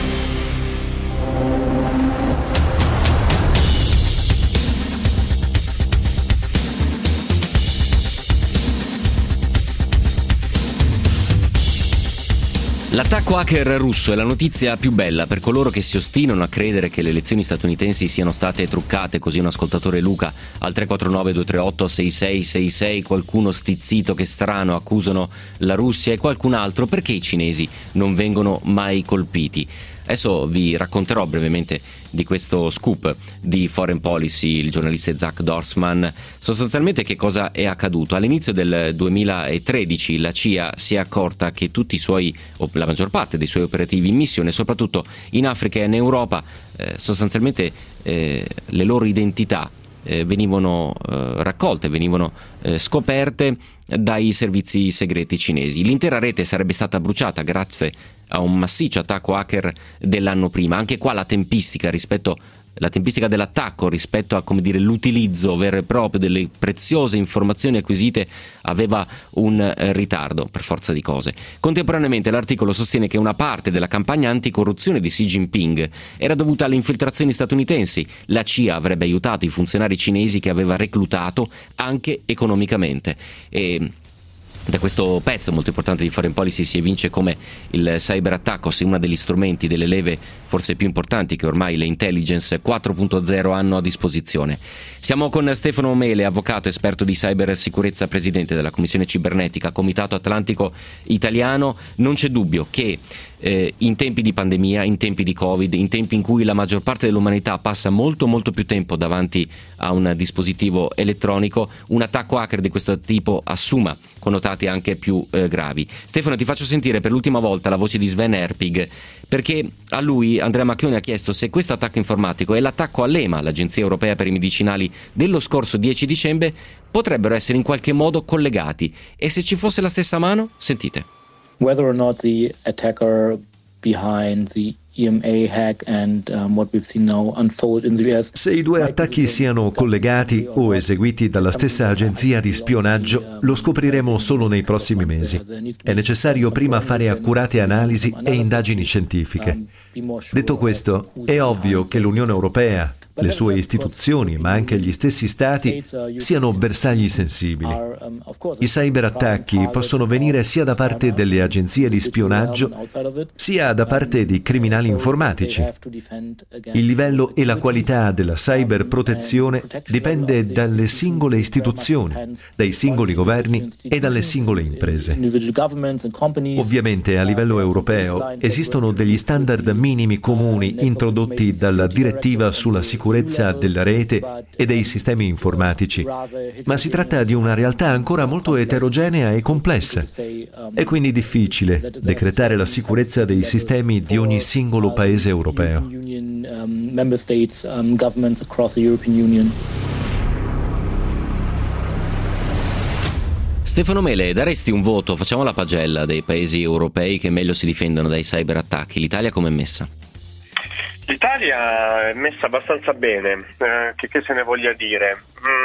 L'attacco hacker russo è la notizia più bella per coloro che si ostinano a credere che le elezioni statunitensi siano state truccate, così un ascoltatore Luca al tre quattro nove due tre otto sei sei sei sei, qualcuno stizzito che strano accusano la Russia e qualcun altro perché i cinesi non vengono mai colpiti. Adesso vi racconterò brevemente di questo scoop di Foreign Policy, il giornalista Zach Dorsman. Sostanzialmente che cosa è accaduto? All'inizio del duemilatredici la C I A si è accorta che tutti i suoi, o la maggior parte dei suoi operativi in missione, soprattutto in Africa e in Europa, eh, sostanzialmente eh, le loro identità eh, venivano eh, raccolte, venivano eh, scoperte dai servizi segreti cinesi. L'intera rete sarebbe stata bruciata grazie a un massiccio attacco hacker dell'anno prima. Anche qua la tempistica rispetto la tempistica dell'attacco rispetto a, come dire, l'utilizzo vero e proprio delle preziose informazioni acquisite aveva un eh, ritardo per forza di cose. Contemporaneamente l'articolo sostiene che una parte della campagna anticorruzione di Xi Jinping era dovuta alle infiltrazioni statunitensi. La C I A avrebbe aiutato i funzionari cinesi che aveva reclutato anche economicamente. E da questo pezzo molto importante di Foreign Policy si evince come il cyberattacco sia uno degli strumenti, delle leve forse più importanti che ormai le intelligence quattro punto zero hanno a disposizione. Siamo con Stefano Mele, avvocato, esperto di cybersicurezza, presidente della Commissione Cibernetica, Comitato Atlantico Italiano. Non c'è dubbio che eh, in tempi di pandemia, in tempi di Covid, in tempi in cui la maggior parte dell'umanità passa molto molto più tempo davanti a un dispositivo elettronico, un attacco hacker di questo tipo assuma connotati anche più eh, gravi. Stefano, ti faccio sentire per l'ultima volta la voce di Sven Erpig, perché a lui Andrea Macchioni ha chiesto se questo attacco informatico e l'attacco all'E M A, l'Agenzia Europea per i Medicinali, dello scorso dieci dicembre potrebbero essere in qualche modo collegati, e se ci fosse la stessa mano? Sentite. Whether or not the attacker behind the E M A hack and um, what we've seen now unfold in the U S. Se i due attacchi siano collegati o eseguiti dalla stessa agenzia di spionaggio, lo scopriremo solo nei prossimi mesi. È necessario prima fare accurate analisi e indagini scientifiche. Detto questo, è ovvio che l'Unione Europea le sue istituzioni, ma anche gli stessi stati, siano bersagli sensibili. I cyberattacchi possono venire sia da parte delle agenzie di spionaggio, sia da parte di criminali informatici. Il livello e la qualità della cyberprotezione dipende dalle singole istituzioni, dai singoli governi e dalle singole imprese. Ovviamente a livello europeo esistono degli standard minimi comuni introdotti dalla direttiva sulla sicurezza della rete e dei sistemi informatici, ma si tratta di una realtà ancora molto eterogenea e complessa. È quindi difficile decretare la sicurezza dei sistemi di ogni singolo paese europeo. Stefano Mele, daresti un voto, facciamo la pagella dei paesi europei che meglio si difendono dai cyberattacchi. L'Italia com'è messa? L'Italia è messa abbastanza bene, eh, che, che se ne voglia dire.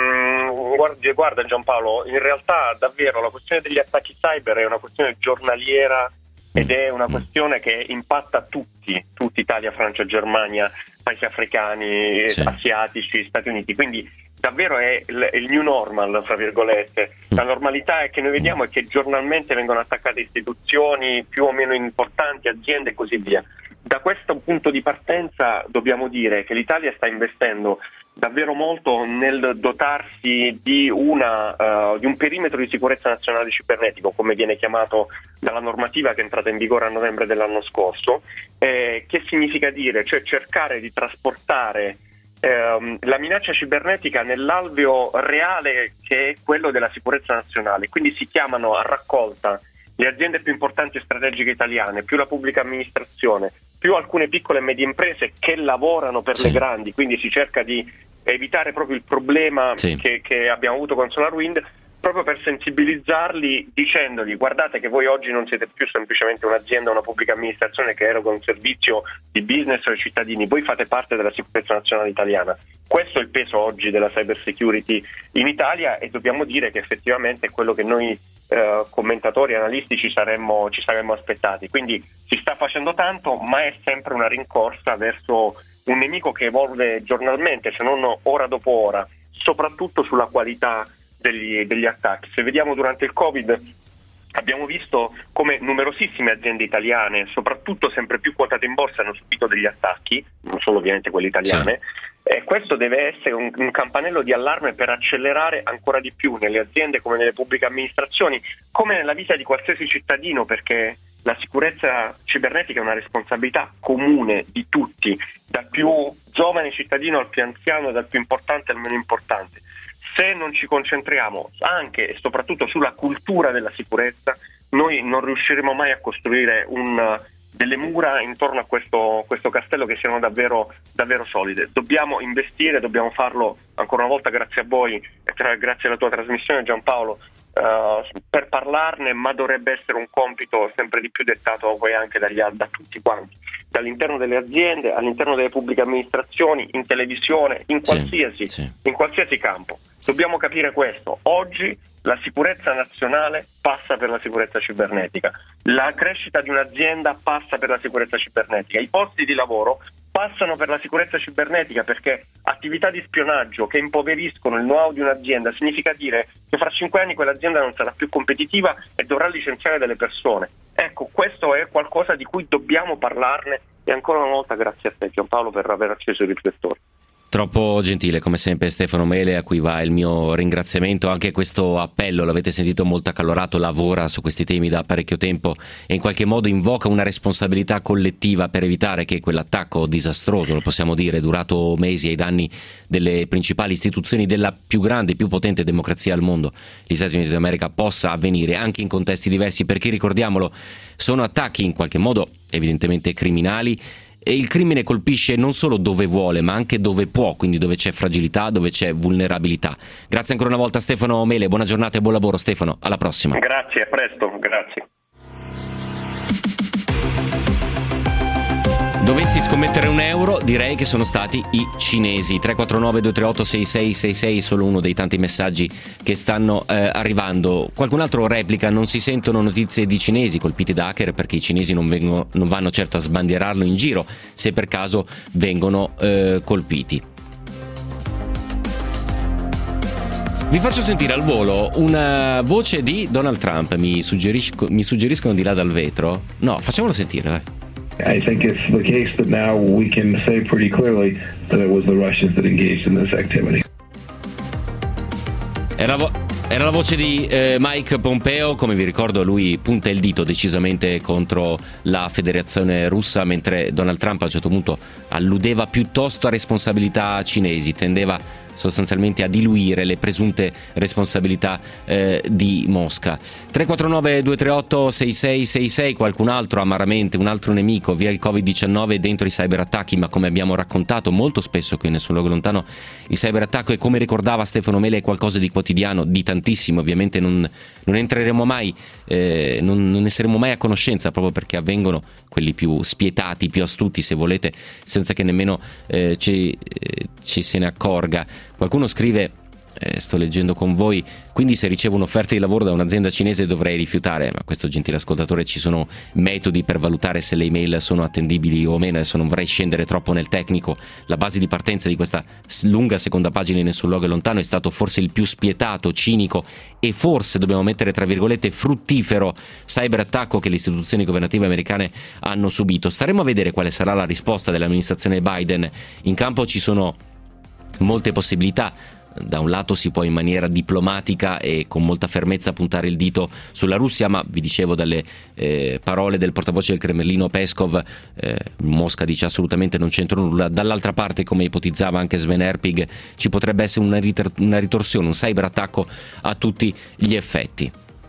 Mm, guarda, guarda Giampaolo, in realtà davvero la questione degli attacchi cyber è una questione giornaliera ed è una questione che impatta tutti, tutti Italia, Francia, Germania, paesi africani, sì. asiatici, Stati Uniti, quindi davvero è il, il new normal, fra virgolette. La normalità è che noi vediamo è che giornalmente vengono attaccate istituzioni più o meno importanti, aziende e così via. Da questo punto di partenza dobbiamo dire che l'Italia sta investendo davvero molto nel dotarsi di, una, uh, di un perimetro di sicurezza nazionale cibernetico, come viene chiamato dalla normativa che è entrata in vigore a novembre dell'anno scorso. Eh, che significa dire? Cioè cercare di trasportare ehm, la minaccia cibernetica nell'alveo reale che è quello della sicurezza nazionale. Quindi si chiamano a raccolta le aziende più importanti e strategiche italiane, più la pubblica amministrazione, più alcune piccole e medie imprese che lavorano per sì. le grandi, quindi si cerca di evitare proprio il problema sì. che, che abbiamo avuto con SolarWind, proprio per sensibilizzarli dicendogli: guardate che voi oggi non siete più semplicemente un'azienda o una pubblica amministrazione che eroga un servizio di business ai cittadini, voi fate parte della sicurezza nazionale italiana. Questo è il peso oggi della cyber security in Italia e dobbiamo dire che effettivamente è quello che noi eh, commentatori e analisti ci saremmo, ci saremmo aspettati. Quindi si sta facendo tanto, ma è sempre una rincorsa verso un nemico che evolve giornalmente, se non ora dopo ora, soprattutto sulla qualità degli, degli attacchi. Se vediamo durante il Covid abbiamo visto come numerosissime aziende italiane, soprattutto sempre più quotate in borsa, hanno subito degli attacchi, non solo ovviamente quelle italiane, sì. e questo deve essere un, un campanello di allarme per accelerare ancora di più nelle aziende come nelle pubbliche amministrazioni, come nella vita di qualsiasi cittadino, perché la sicurezza cibernetica è una responsabilità comune di tutti, dal più giovane cittadino al più anziano, dal più importante al meno importante. Se non ci concentriamo anche e soprattutto sulla cultura della sicurezza, noi non riusciremo mai a costruire un, delle mura intorno a questo, questo castello che siano davvero, davvero solide. Dobbiamo investire, dobbiamo farlo ancora una volta grazie a voi e tra, grazie alla tua trasmissione, Giampaolo, Uh, per parlarne, ma dovrebbe essere un compito sempre di più dettato poi anche dagli, da tutti quanti, dall'interno delle aziende, all'interno delle pubbliche amministrazioni, in televisione, in qualsiasi, sì, sì. in qualsiasi campo. Dobbiamo capire questo. Oggi la sicurezza nazionale passa per la sicurezza cibernetica, la crescita di un'azienda passa per la sicurezza cibernetica, i posti di lavoro passano per la sicurezza cibernetica, perché attività di spionaggio che impoveriscono il know-how di un'azienda significa dire che fra cinque anni quell'azienda non sarà più competitiva e dovrà licenziare delle persone. Ecco, questo è qualcosa di cui dobbiamo parlarne e ancora una volta grazie a te, Giampaolo, per aver acceso i riflettori. Troppo gentile come sempre Stefano Mele, a cui va il mio ringraziamento. Anche questo appello, l'avete sentito, molto accalorato, lavora su questi temi da parecchio tempo e in qualche modo invoca una responsabilità collettiva per evitare che quell'attacco disastroso, lo possiamo dire, durato mesi ai danni delle principali istituzioni della più grande, più potente democrazia al mondo, gli Stati Uniti d'America, possa avvenire anche in contesti diversi, perché ricordiamolo, sono attacchi in qualche modo evidentemente criminali. E il crimine colpisce non solo dove vuole, ma anche dove può, quindi dove c'è fragilità, dove c'è vulnerabilità. Grazie ancora una volta Stefano Mele, buona giornata e buon lavoro Stefano, alla prossima. Grazie, a presto, grazie. Dovessi scommettere un euro, direi che sono stati i cinesi. tre quattro nove due tre otto sei sei sei sei, solo uno dei tanti messaggi che stanno eh, arrivando. Qualcun altro replica: non si sentono notizie di cinesi colpiti da hacker, perché i cinesi non, vengono, non vanno certo a sbandierarlo in giro se per caso vengono eh, colpiti. Vi faccio sentire al volo una voce di Donald Trump, mi, suggerisco, mi suggeriscono di là dal vetro. No, facciamolo sentire, dai. I think it's the case that now we can say pretty clearly that it was the Russians that engaged in this activity. Era, vo- era la voce di eh, Mike Pompeo. Come vi ricordo, lui punta il dito decisamente contro la Federazione Russa, mentre Donald Trump a un certo punto alludeva piuttosto a responsabilità cinesi, tendeva sostanzialmente a diluire le presunte responsabilità eh, di Mosca. tre quattro nove due tre otto sei sei sei sei, qualcun altro amaramente, un altro nemico via il covid diciannove dentro i cyberattacchi, ma come abbiamo raccontato molto spesso qui Nessun Luogo Lontano, il cyberattacco è, come ricordava Stefano Mele, è qualcosa di quotidiano, di tantissimo. Ovviamente non, non entreremo mai, eh, non, non ne saremo mai a conoscenza, proprio perché avvengono quelli più spietati, più astuti se volete, senza che nemmeno eh, ci, eh, ci se ne accorga. Qualcuno scrive, eh, sto leggendo con voi, quindi se ricevo un'offerta di lavoro da un'azienda cinese dovrei rifiutare. Ma questo, gentile ascoltatore, ci sono metodi per valutare se le email sono attendibili o meno. Adesso non vorrei scendere troppo nel tecnico. La base di partenza di questa lunga seconda pagina di Nessun Luogo Lontano è stato forse il più spietato, cinico e forse, dobbiamo mettere tra virgolette, fruttifero cyberattacco che le istituzioni governative americane hanno subito. Staremo a vedere quale sarà la risposta dell'amministrazione Biden. In campo ci sono molte possibilità. Da un lato si può in maniera diplomatica e con molta fermezza puntare il dito sulla Russia, ma vi dicevo dalle eh, parole del portavoce del Cremlino Peskov, eh, Mosca dice assolutamente non c'entra nulla. Dall'altra parte, come ipotizzava anche Sven Erpig, ci potrebbe essere una, ritor- una ritorsione, un cyberattacco a tutti gli effetti.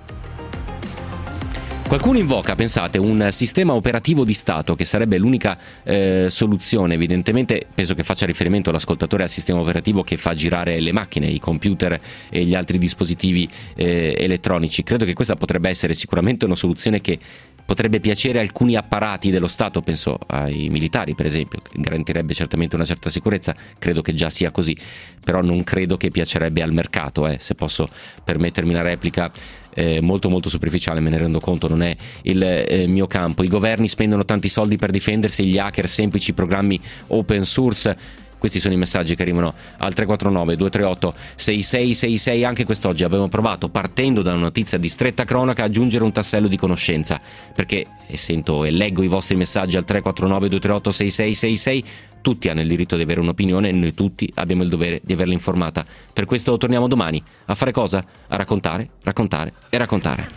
Qualcuno invoca, pensate, un sistema operativo di Stato che sarebbe l'unica eh, soluzione. Evidentemente penso che faccia riferimento l'ascoltatore al sistema operativo che fa girare le macchine, i computer e gli altri dispositivi eh, elettronici. Credo che questa potrebbe essere sicuramente una soluzione che potrebbe piacere a alcuni apparati dello Stato, penso ai militari per esempio, che garantirebbe certamente una certa sicurezza. Credo che già sia così, però non credo che piacerebbe al mercato, eh, se posso permettermi una replica Eh, molto molto superficiale, me ne rendo conto, non è il eh, mio campo. I governi spendono tanti soldi per difendersi, gli hacker semplici programmi open source. Questi sono i messaggi che arrivano al tre quattro nove due tre otto sei sei sei sei. Anche quest'oggi abbiamo provato, partendo da una notizia di stretta cronaca, a aggiungere un tassello di conoscenza, perché e sento e leggo i vostri messaggi al tre quattro nove due tre otto sei sei sei sei. Tutti hanno il diritto di avere un'opinione e noi tutti abbiamo il dovere di averla informata. Per questo torniamo domani a fare cosa? A raccontare, raccontare e raccontare.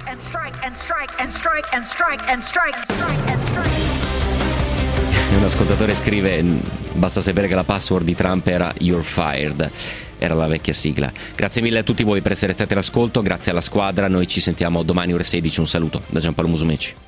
E un ascoltatore scrive: basta sapere che la password di Trump era "You're fired", era la vecchia sigla. Grazie mille a tutti voi per essere stati all'ascolto, grazie alla squadra. Noi ci sentiamo domani ore sedici. Un saluto da Giampaolo Musumeci.